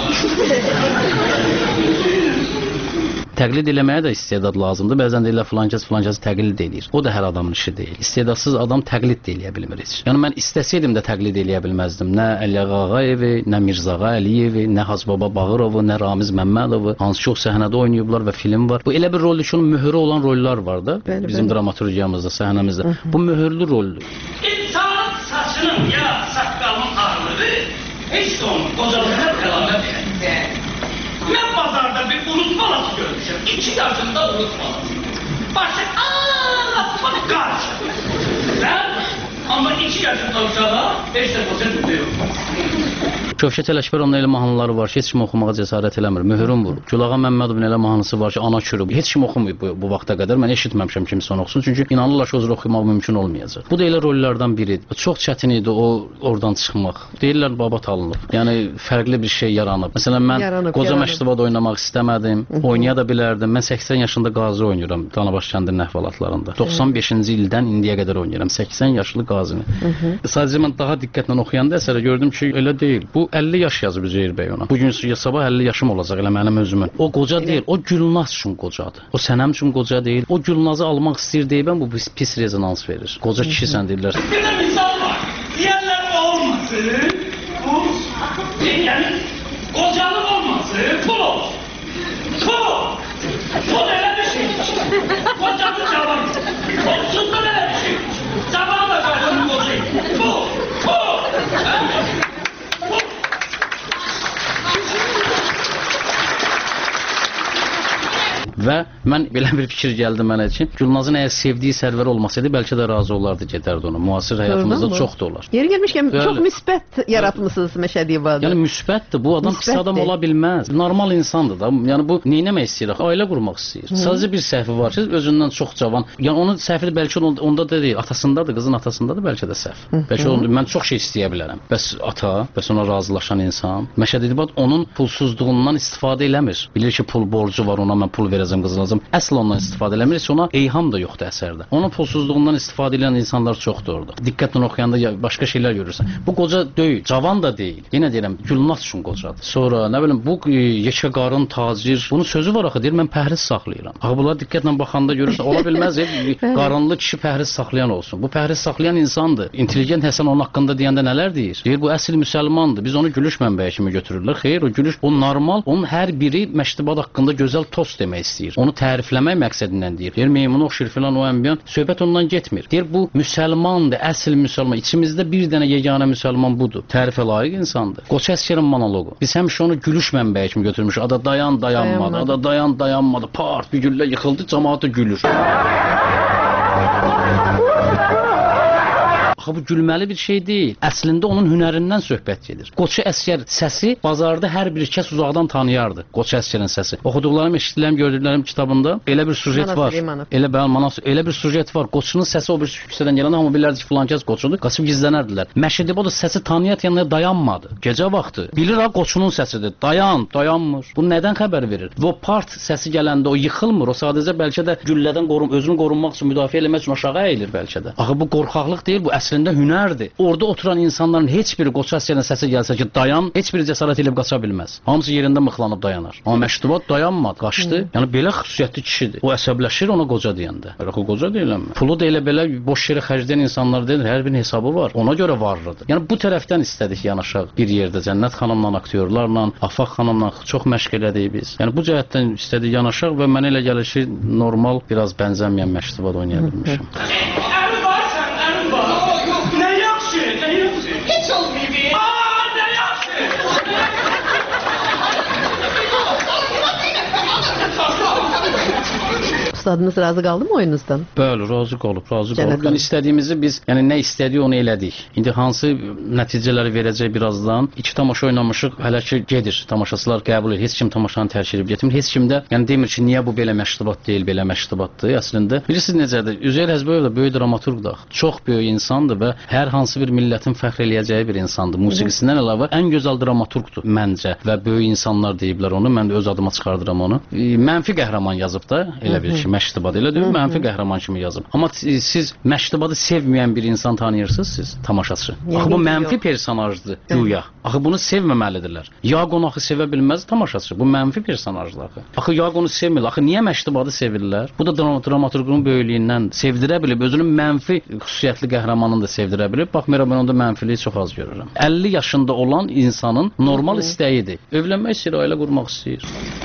alam. Təqlid eləməyə də istedad lazımdır. Bəzən deyirlər filan kəs filan kəsi təqlid edir. O da hər adamın işi deyil. İstedadsız adam təqlid də eləyə bilmir heç. Yəni mən istəsəydim də təqlid eləyə bilməzdim. Nə Əliağa Ağayevi, nə Mirzağa Əliyevi, nə Hacıbaba Bağırovu, nə Ramiz Məmmədovu, hansı ki o səhnədə oynayıblar və film var. Bu elə bir roldur ki, onun möhürü olan rollar var da bəli, bizim bəli. Dramaturgiyamızda, səhnəmizdə. Hı -hı. Bu möhürlü roldür. İnsan saçının ya saqqalının ağırlığı heç də onun qocalığına qəlamət edir. Mən bazarda bir ulus balası görmüşəm. İki yaşında ulus balası. Başı aaa qarşı. Ben ama iki yaşında uşağa beş de prosen tutuyor. Kövşət Ələkbərovun elə mahnıları var ki, heç kim oxumağa cəsarət eləmir. Möhrün vurub. Gülağa Məmmədovun elə mahnısı var ki, ana kürüb. Heç kim oxumayıb bu, bu vaxta qədər. Mən eşitməmişəm kimsə onu oxusun. Çünki inanırlar ki, o cür oxumaq mümkün olmayacaq. Bu da elə rollardan biridir. Çox çətin idi o oradan çıxmaq. Deyirlər babat alınıb. Yəni fərqli bir şey yaranıb. Məsələn mən Yaranıb, qoca yaranıb. məktubada oynamaq istəmədim. Oynaya da bilərdim. Mən səksən yaşında qazi oynayıram Danabaş kəndinin əhvalatlarında. doxsan beşinci ildən indiyə qədər oynayıram. səksən yaşlı qazini. Sadəcə mən daha diqqətlə oxuyanda əsərə gördüm ki, elə deyil. Bu əlli yaş yazıb Üzeyir bəy ona. Bu gün sabah əlli yaşım olacaq elə mənim özümün. O qoca deyil, o Gülnaz üçün qocadır. O Sənəm üçün qoca deyil. O Gülnazı almaq istəyir deyibən bu pis, pis rezonans verir. Qoca kişisən deyirlər. Bir de misal var. Diğerler olmasın. Bu yani kocalık olmasın. Pul olsun. Pul. Pul öyle bir şey. Kocalık cavan. Olsun da öyle bir şey. Cavan da cavanın kocayı. Pul. Pul. Pul. Və mən belə bir fikir gəldi mənə ki, Gülnazın əgər sevdiyi Sərvər olmasaydı, bəlkə də razı olardı, gedərdi ona. Müasir həyatımızda çox da olar. Yeri gəlmişkən Bəli. çox müsbət yaratmısınız Məşədiyevada. Yəni müsbətdir. Bu adam pis Müsbətdir. adam ola bilməz. Normal insandır da. Yəni bu neynəmək istəyir? Ailə qurmaq istəyir. Sadəcə bir səhvi var ki, özündən çox cavan. Yəni onun səhvi bəlkə onda, onda da deyil, atasındadır, qızın atasındadır, bəlkə də səhv. Bəlkə onda mən çox şey istəyə bilərəm. Bəs ata, bəs ona razılaşan insan, Məşədiyevad onun pulsuzluğundan istifadə eləmir. Bilir ki, pul borcu var, ona mən pul verəcəm, qızılacam. Əsl ondan istifadə eləmir. Heç ona eyham da yoxdur əsərdə. Onun pulsuzluğundan istifadə edən insanlar çoxdur orada. Diqqətlə oxuyanda ya- başqa şeylər görürsən. Bu qoca deyil, cavan da deyil. Yenə deyirəm, Gülnaz üçün qocadır. Sonra nə bilim bu e, yekə qarın tacir, bunun sözü var axı, deyir mən pəhriz saxlayıram. Axı bunlar diqqətlə baxanda görürsən, ola bilməz e, qarınlı kişi pəhriz saxlayan olsun. Bu pəhriz saxlayan insandır. İntelligent Həsən onun haqqında deyəndə nələr deyir? Deyir bu əsl müsəlmandır. Biz onu gülüş mənbəyi kimi götürürlər. Xeyr, o gülüş o normal. Onun hər biri Məşdibat haqqında gözəl tost demək istəyir. Onu tərifləmək məqsədindən deyir. Deyir meymunu oxşur filan o ənbiyan. Söhbət ondan getmir. Deyir bu müsəlmandır, əsl müsəlman. İçimizdə bir dənə yeganə müsəlman budur. Tərifə layiq insandır. Qoç Əsgərin monoloqu. Biz həmişə onu gülüş mənbəyi kimi götürmüşük. Ada dayan dayanmadı. Dayanmadı. Ada dayan dayanmadı. Part bir güllə yıxıldı, cəmaatı gülür. Axı bu gülməli bir şey deyil. Əslində onun hünərindən söhbət gedir. Qoçu Əsgər səsi bazarda hər bir kəs uzaqdan tanıyardı. Qoçu Əsgərin səsi. Oxuduqlarım, eşitdiklərim, gördüklərim kitabında elə bir sujet Manas var. Süleymanov. Elə bəli, Manas, elə bir sujet var. Qoçunun səsi o bir küçədən gələndə hamı bilirdi ki, filan kəs qoçudur. Qaçıb gizlənərdilər. Məşədiyev da səsi tanıyat yanına dayanmadı. Gecə vaxtı. Bilir ha qoçunun səsidir. Dayan, dayanmır. Bu nədən xəbər verir? Və o part səsi gələndə o yıxılmır. O sadəcə bəlkə də güllədən qorun, özünü qorunmaq üçün, müdafiə etmək üçün aşağı əyilir bəlkə də. Axı bu qorxaqlıq deyil, bu əslində hünərdir. Orada oturan insanların heç biri Qoç Əsgərin səsi gəlsə ki, dayan, heç biri cəsarət edib qaça bilməz. Hamısı yerində mıxlanıb dayanar. Amma Məşdibat dayanmadı, qaçdı. Yəni belə xüsusiyyətli kişidir. O əsəbləşir ona qoca deyəndə. Bəlkə qoca deyiləm. Pulu da elə belə boş yerə xərcləyən insanlar deyil, hər birinin hesabı var. Ona görə varlıdır. Yəni bu tərəfdən istədik yanaşaq bir yerdə Cənnət xanımla, aktyorlarla, Afaq xanımla çox məşq elədik biz. Yəni bu cəhətdən istədik yanaşaq və mənə elə gəlir ki, normal biraz bənzəməyən Məşdibat oynaya bilmişəm. Əri varsan, əri var. Ne yaxşı, ne yaxşı. Hiç olmuyor. Aa, ne yaxşı. Ustadınız razı qaldı mı oyununuzdan? Bəli, razı qalıb, razı Cənnət qalıb. Yəni istədiyimizi biz, yəni nə istədik onu elədik. İndi hansı nəticələri verəcək birazdan? İki tamaşa oynamışıq, hələ ki gedir. Tamaşaçılar qəbul edir. Heç kim tamaşanı tərk edib getmir. Heç kim də yəni demir ki, niyə bu belə məşdibat deyil, belə məşdibatdır. Əslində bilirsiniz necədir? Üzeyir Həzbəyev də böyük dramaturqdur. Çox böyük insandır və hər hansı bir millətin fəxr eləyəcəyi bir insandır. Musiqisindən əlavə ən gözəl dramaturqdur məncə və böyük insanlar deyiblər onu. Mən də öz adıma çıxardıram onu. E, mənfi qəhrəman yazıb da, elə bir ki, Məşdibat elə deyil, mənfi qəhrəman kimi yazıb. Amma siz Məşdibatı sevməyən bir insan tanıyırsınız siz, tamaşaçı. Axı bu mənfi personajdır güya. Axı bunu sevməməlidirlər. Yaqonu axı sevə bilməz tamaşaçı. Bu mənfi personajdır axı. Axı Yaqonu sevmir. Axı niyə Məşdibatı sevirlər? Bu da dramaturqun böyüklüyündən sevdirə bilib, özünün mənfi xüsusiyyətli qəhrəmanını da sevdirə bilib. Baxmayaraq mən onda mənfiliyi çox az görürəm. əlli yaşında olan insanın normal istəyidir. Evlənmək istəyir, ailə qurmaq istəyir.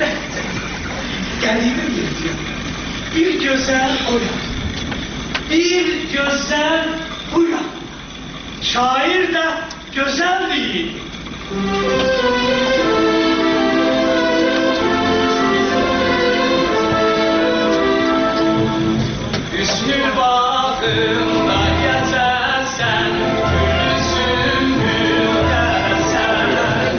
Qəribə bir şey. Bir gözəl oyan. Bir gözəl uyan. Şair də gözəl deyil. Hüsnü bağında geçersen, gülsün güldersen.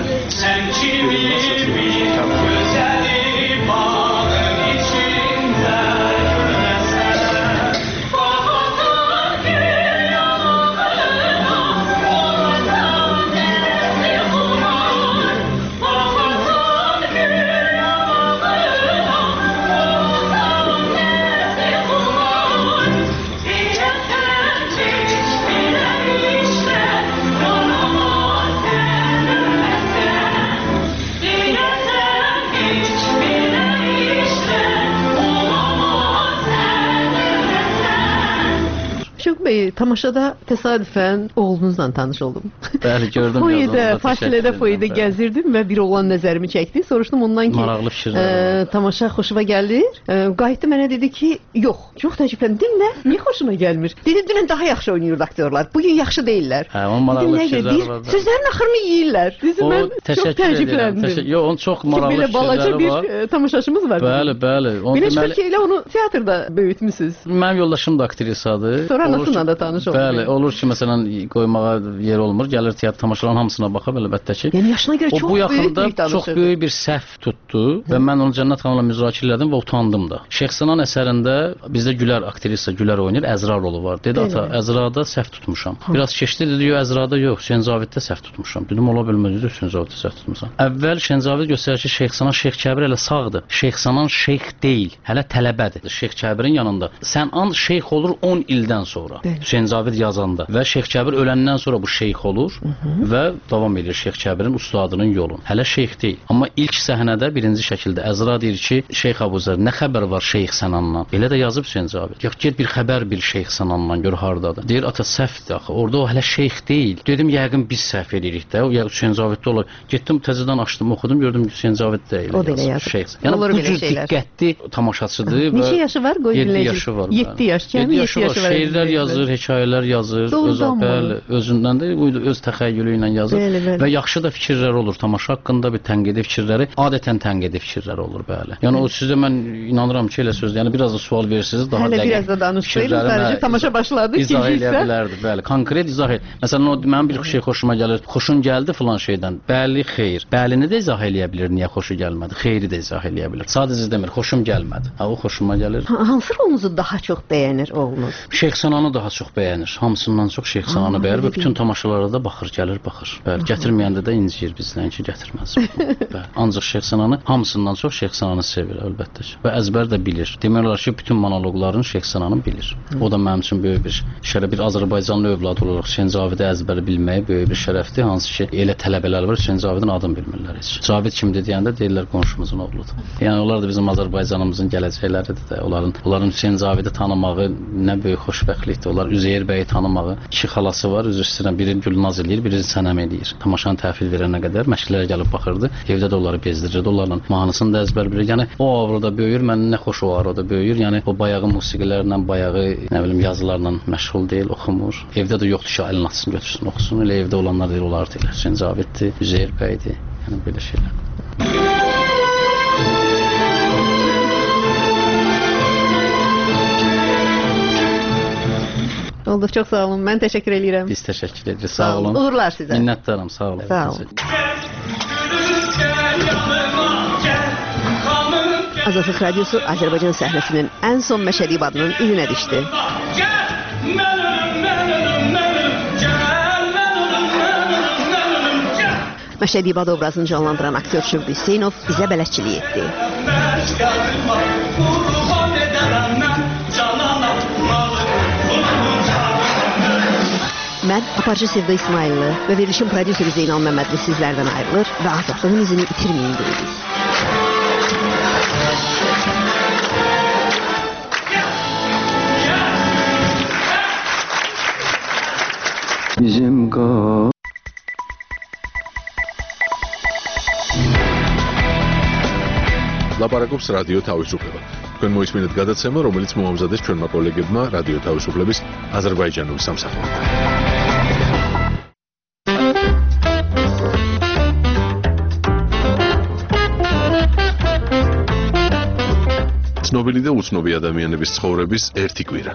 bəy, tamaşada təsadüfən oğlunuzla tanış oldum. Bəli, gördüm. Foyedə, fasilədə foyedə gəzirdim və bir oğlan nəzərimi çəkdi. Soruşdum ondan ki, maraqlı fikirlər. E, tamaşa xoşuma gəlir. E, qayıtdı mənə dedi ki, yox. Çox təəccübləndim. Nə? Niyə xoşuna gəlmir? Dedi, dünən daha yaxşı oynayırdı aktyorlar. Bugün yaxşı deyillər. Hə, onun maraqlı fikirləri var. Sözlərin axırını yeyirlər. Dedi, mən çox təəccübləndim. Yox, onun çox maraqlı fikirləri var. Belə balaca bir e, tamaşaçımız var. Bəli, bəli. Belə çıxır ki, elə onu teatrda böyütmüsünüz. Mənim yoldaşım da aktrisadır. Sonra anasıyla da tanış oldu. Bəli, olur ki, məsələn, qoymağa yer olmur. Gəlir teatr tamaşaların hamısına baxıb, əlbəttə ki. Yəni yaşına görə çox bu yaxında böyük çox böyük bir səhv tutdu və mən onu Cənnət xanımla müzakirə elədim və utandım da. Şeyx Sənan əsərində bizdə Gülər aktrisa Gülər oynayır, Əzra rolu var. Dedi, ata, Əzrada səhv tutmuşam. Biraz keçdi, dedi, yox, Əzrada yox, Hüseyn Zaviddə səhv tutmuşam. Dedim, ola bilməz, dedi, Hüseyn Zaviddə səhv tutmuşam. Əvvəl Hüseyn Zavid göstərir ki, Şeyx Sənan, Şeyx Kəbir hələ sağdır. Şeyx Sənan şeyx deyil, hələ tələbədir. Şeyx Kəbirin yanında. Sənan şeyx olur on ildən sonra. Hüseyn Zavid yazanda və Şeyx Kəbir öləndən sonra bu şeyx olur Hı -hı. və davam edir Şeyx Kəbirin ustadının yolun. Hələ şeyx deyil. Amma ilk səhnədə birinci şəkildə Əzra deyir ki, Şeyx Əbuzər, nə xəbər var Şeyx Sənandan? Elə də yazıb Hüseyn Zavid. Yox, get bir xəbər bil Şeyx Sənandan, gör hardadır. Deyir, ata səhvdir axı. Orada o hələ şeyx deyil. Dedim, yəqin biz səhv edirik də. O ya Hüseyn Zaviddə olur. Getdim təzədən açdım, oxudum, gördüm ki, Hüseyn Zavid deyil. O da elə yazıb. Şeyx. Yəni bu cür diqqətli tamaşaçıdır və neçə yaşı var? yeddi yaşı var. yeddi yaş. Kəmi yeddi yaşı var. Şeirlər yazır, hekayələr yazır, öz bəli, özündən də öz təxəyyülü ilə yazır bəli, bəli. və yaxşı da fikirlər olur tamaşa haqqında, bir tənqidi fikirləri, adətən tənqidi fikirlər olur bəli. Yəni o sizə mən inanıram ki, elə söz, yəni biraz da sual verirsiniz, daha dəqiq. Hələ biraz da danışsaydım, sadəcə tamaşa başladı, izah eləyə bilərdi, bəli. Konkret izah et. Məsələn, o mənim bir şey xoşuma gəlir. Xoşun gəldi filan şeydən. Bəli, xeyr. Bəlini də izah eləyə bilər, niyə xoşu gəlmədi? Xeyri də izah eləyə bilər. Sadəcə demir, xoşum gəlmədi. Ha, o xoşuma gəlir. Hansı rolunuzu daha çox bəyənir oğlunuz? Şeyx Sənanı daha çox bəyənir. Hamısından çox Şeyx Sənanı bəyənir və bütün tamaşalara da baxır, gəlir, baxır. Bəli, gətirməyəndə də inciyir bizdən ki, gətirməz. Bəli. Ancaq Şeyx Sənanı hamısından çox Şeyx Sənanı sevir, əlbəttə ki. Və əzbər də bilir. Demək olar ki, bütün monoloqlarını Şeyx Sənanı bilir. O da mənim üçün böyük bir şərəf, bir Azərbaycanlı övlad olaraq Hüseyn Zavidi əzbəri bilməyi böyük bir şərəfdir. Hansı ki, elə tələbələr var, Hüseyn Zavidin adını bilmirlər heç. Zavid kimdir deyəndə deyirlər qonşumuzun oğludur. Yəni onlar da bizim Azərbaycanımızın gələcəkləridir də. Onların onların Hüseyn Zavidi tanımağı nə böyük xoşbəxtlikdir. Onlar Üzeyir bəyi tanımağı. İki xalası var, üzr istəyirəm, biri Gülnaz eləyir, biri Sənəm eləyir. Tamaşanı təhvil verənə qədər məşqlərə gəlib baxırdı. Evdə də onları bezdirirdi, onlarla mahnısını da əzbər bilir. Yəni o avrada böyüyür, mən nə xoş o avrada böyüyür. Yəni o bayağı musiqilərlə, bayağı nə bilim yazılarla məşğul deyil, oxumur. Evdə də yoxdur ki, əlini atsın, götürsün, oxusun. Elə evdə olanlar deyir, onlar deyirlər. Hüseyn Zaviddir, Üzeyir bəydir. Yəni belə şeylər. Oldu, çox sağ olun. Mən təşəkkür edirəm. Biz təşəkkür edirik. Sağ olun. Uğurlar sizə. Minnətdaram. Sağ olun. Sağ olun. Azadlıq Radiosu Azərbaycan səhnəsinin ən son Məşədi İbadının üzünə düşdü. Məşədi İbad obrazını canlandıran aktyor Şövqü Hüseynov bizə bələdçilik etdi. Mən aparıcı Sevda İsmailli və verilişin prodüseri Zeynal Məmmədli sizlərdən ayrılır və azadlığın izini itirməyin deyirik. Bizim qal ლაპარაკობს რადიო თავისუფლება. თქვენ მოისმინეთ გადაცემა, რომელიც მოამზადეს ჩვენმა კოლეგებმა რადიო თავისუფლების აზერბაიჯანული სამსახურიდან. ცნობილი და უცნობი ადამიანების ცხოვრების ერთი კვირა.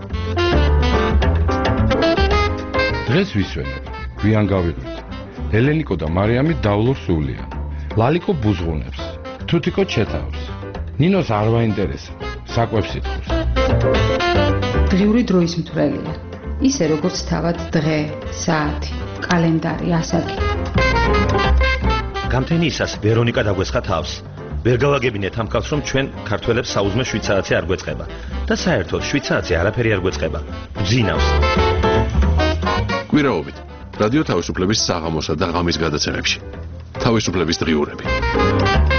დღეს ვისვენებ, გვიან გავიღვით. ელენიკო და მარიამი დავლობს სულიან. ლალიკო ბუზღუნებს, თუთიკო ჩეთავს. ნინოს არ ვაინტერესებს, საკვებს ითხოვს. დღიური დროის მთვრელია. ისე როგორც თავად დღე, საათი, კალენდარი, ასაკი. გამთენიისას ვერონიკა დაგვესხა თავს. ვერ გავაგებინეთ ამ კაცს, რომ ჩვენ ქართველებს საუზმე შვიდ საათი არ გვეწყება. და საერთოდ შვიდ საათი არაფერი არ გვეწყება. გძინავს. კვირაობით რადიო თავისუფლების საღამოსა და ღამის გადაცემებში. თავისუფლების დღიურები.